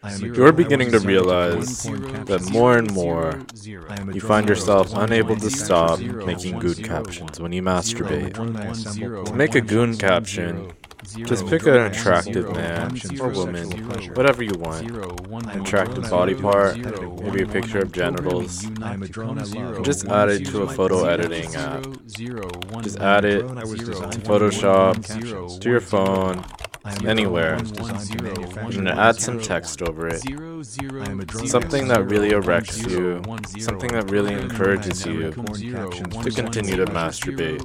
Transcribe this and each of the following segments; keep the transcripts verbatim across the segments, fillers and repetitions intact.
You're beginning to realize that more and more you find yourself unable to stop making goon captions when you masturbate. To make a goon caption, just pick an attractive man or woman, whatever you want. An attractive body part, maybe a picture of genitals. And just add it to a photo editing app. Just add it to Photoshop, to your phone, anywhere. I'm going to add some text over it. Something that really erects you, something that really encourages you to continue to masturbate.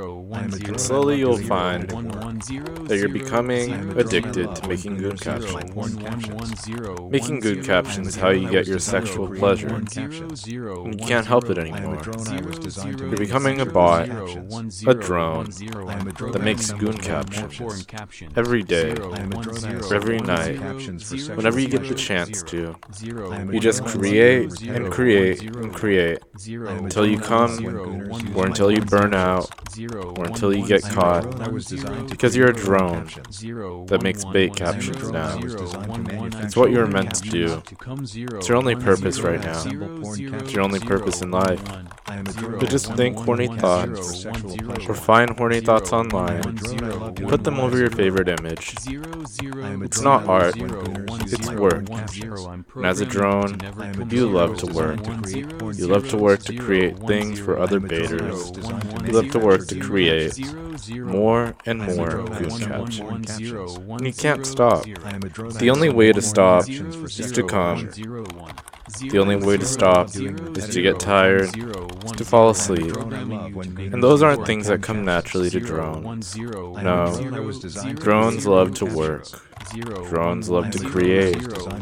And slowly you'll find that you're becoming addicted to making goon captions. Making goon captions is how you get your sexual pleasure. And you can't help it anymore. You're becoming a bot, a drone, that makes goon captions every day, every night, whenever you get the chance to. You just create and create and create until you come, or until you burn out, or until you get caught, because you're a drone that makes bait captions now. It's what you're meant to do. It's your only purpose right now. It's your only purpose in life. To just think horny thoughts, or find horny thoughts online, and put them over your favorite image. It's not art, it's work. And as a drone, you love to work. You love to work to create things for other baiters. You love to work to create more and more goon captions. And you can't stop. The only way to stop is to come. The only way to stop is to get tired, is to fall asleep. And those aren't things that come naturally to drones. No, drones love to work. Drones love to create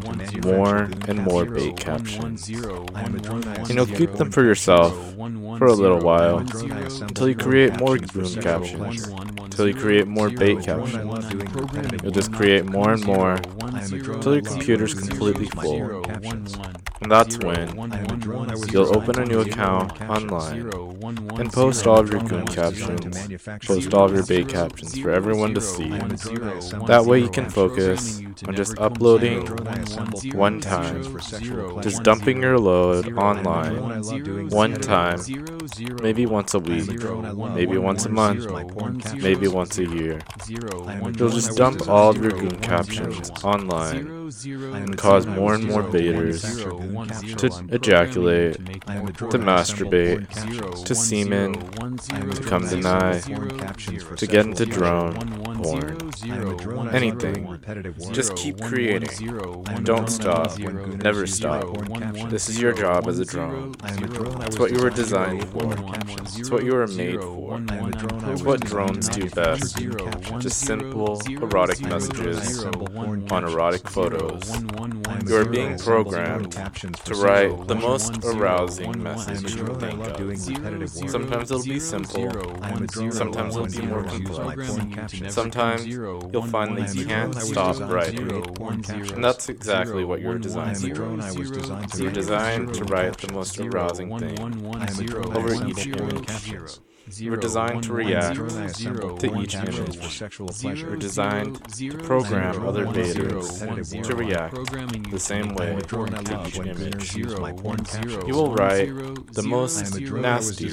more and more bait captions. And you'll keep them for yourself for a little while, until you create more goon captions, until you create more bait captions. You'll just create more and more, until your computer's completely full. And that's when you'll open a new account online and post all of your goon captions, post all of your bait captions for everyone to see. That way you can focus on just uploading one time, just dumping your load online one time, maybe once a week, maybe once a month, maybe once a year. You'll just dump all of your goon captions online and cause more and more baiters to ejaculate, to masturbate, to semen, to come deny, to get into drone, porn, anything. Just keep creating. Don't stop. Never stop. This is your job as a drone. It's what you were designed for. It's what you were made for. It's what drones do best. Just simple, erotic messages on erotic photos. You are being programmed to write the most arousing message you can think of. Sometimes it'll be simple. Sometimes it'll be more complex. Sometimes you'll find that you can't stop writing. And that's exactly what you're designed for. You're designed to write the most arousing thing over each image. You're designed to react to each image. You're designed to program other baiters to react the same way to each image. You will write the most nasty,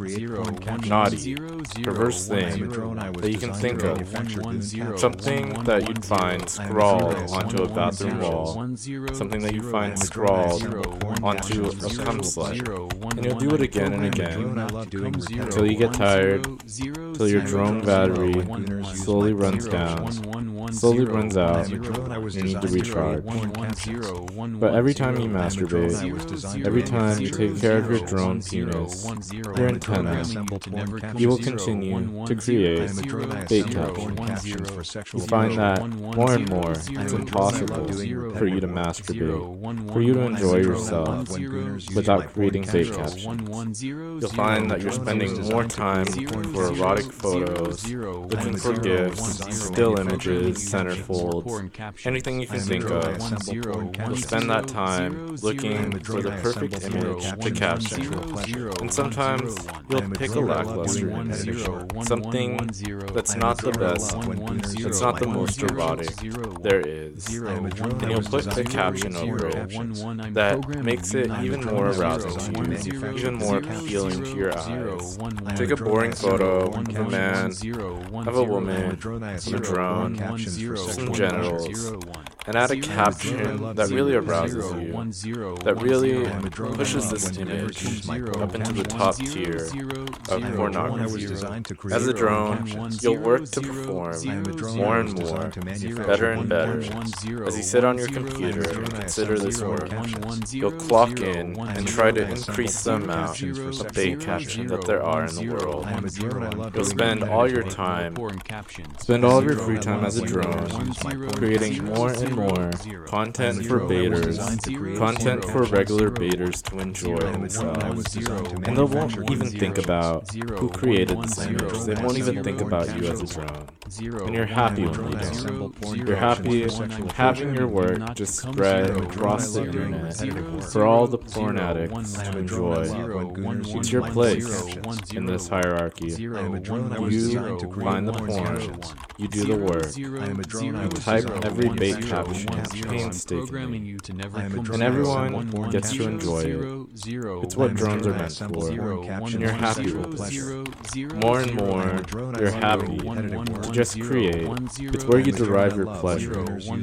naughty, perverse thing that you can think of. Something that you'd find scrawled onto a bathroom wall. Something that you find scrawled onto a cum slut. And you'll do it again and again until you get tired, till your drone battery slowly runs down, slowly runs out, you need to recharge. But every time you masturbate, every time you take care of your drone penis, your antenna, you will continue to create bait captions. You find that more and more it's impossible for you to masturbate, for you to enjoy yourself without creating bait captions. You'll find that you're spending more time for erotic photos, looking for GIFs, still images, centerfolds, anything you can think of. You'll spend that time looking for the perfect image to caption, and sometimes you'll pick a lackluster image, something that's not the best, that's not the most erotic there is, and you'll put the caption over it that makes it even more arousing to you, even more appealing to your eyes. Take a boring photo of a man, of a woman, of a drone, some genitals, and add a caption that really arouses you, that really pushes this image up into the top tier of pornography. As a drone, you'll work to perform more and more, better and better. As you sit on your computer and consider this work, you'll clock in and try to increase the amount of bait captions that there are in the world. You'll spend all your time, spend all of your free time as a drone, creating more and more content for baiters, content for regular baiters to enjoy themselves. And they won't even think about who created this image. They won't even think about you as a drone. And you're happy when they don't. You're happy having your work just spread across the internet for all the porn addicts to enjoy. It's your place in this hierarchy. You find the porn, you do the work, you type every bait caption painstakingly, and everyone gets to enjoy it. It's what drones are meant for, and you're happy with this. More and more, you're happy to just create. It's where you derive your pleasure.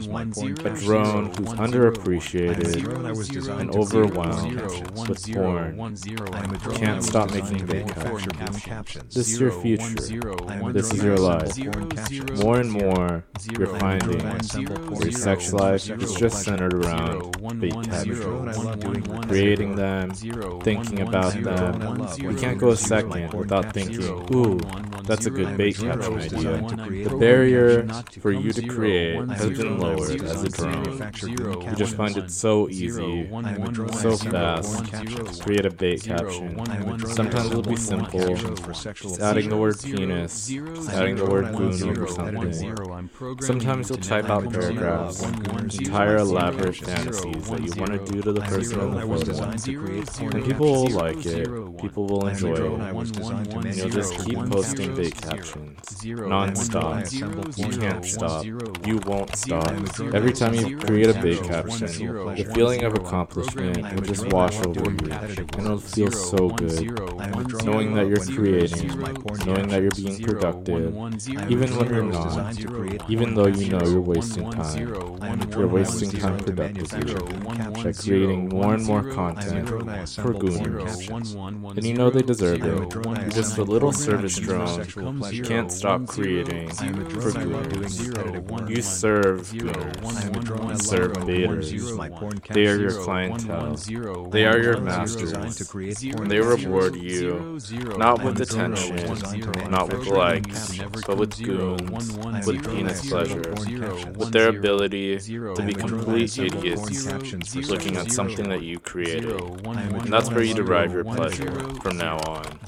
A drone who's underappreciated and overwhelmed with porn can't stop making bait captions. This is your future. This is your life. More and more, you're finding your sex life is just centered around bait captions. Creating them, thinking about them. You can't go a second without thinking, ooh, that's a good bait caption idea. The barrier for you to create has been lowered as a drone. You just find it so easy, so fast to create a bait caption. Sometimes it'll be simple, just adding the word penis, just adding the word goon over something. Sometimes you'll type out paragraphs, entire elaborate fantasies that you want to do to the person in the photo. And people will like it, people will enjoy it, and you'll just keep posting bait captions, non-stop. You can't stop, you won't stop. Every time you create a bait caption, the feeling of accomplishment will just wash over you, and it'll feel so good, knowing that you're creating, knowing that you're being productive, even when you're not, even though you know you're wasting time. You're wasting time productively by creating more and more content for gooners, and you know they deserve it. You're just a little service drone. You can't stop creating for gooners. You serve gooners. You serve baiters. They are your clientele. They are your masters. They reward you, not with attention, not with likes, but with goons, with penis pleasure, with their ability to be complete idiots looking at something that you created. And that's where you derive your pleasure from now on.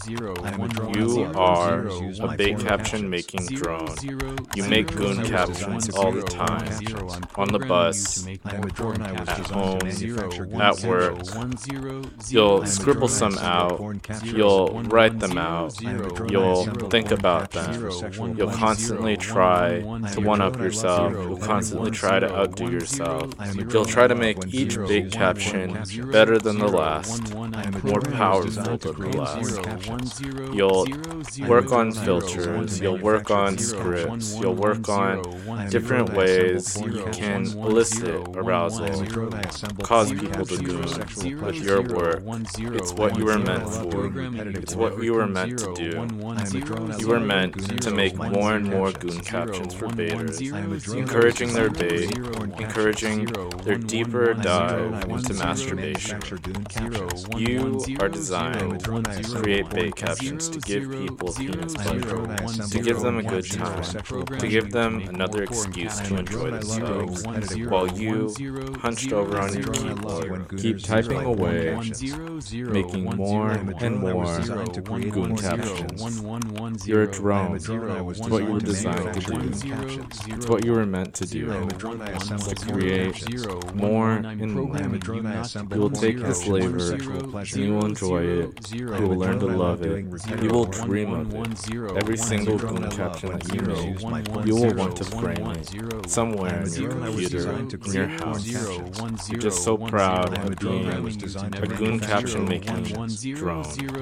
You are a bait caption making drone. You make goon captions all the time, on the bus, at home, at work. You'll scribble some out, you'll write them out, you'll think about them, you'll constantly try to one-up yourself, you'll constantly try to outdo yourself, you'll try to make each bait caption better than the last, more powerful than the last. You'll work on filters, you'll work on scripts, you'll work on different ways you can elicit arousal, cause people to goon with your work. It's what you were meant for. It's what you were meant to do. You were meant to make more and more goon captions for baiters, encouraging their bait, encouraging their deeper dive into masturbation. You are designed to create bait captions to give people penis pleasure, to give them a good time to give them another excuse to enjoy themselves, while you, hunched over on your keyboard, keep typing away, making more and more goon captions. You're a drone. It's what you were designed to do. It's what you were meant to do. To create more and more. You will take this labor, and you will enjoy it. You will learn to love it. You will dream of it. Every single goon caption that you make, you will want to frame it somewhere in your computer, in your house. You're just so proud of being a goon caption making drone.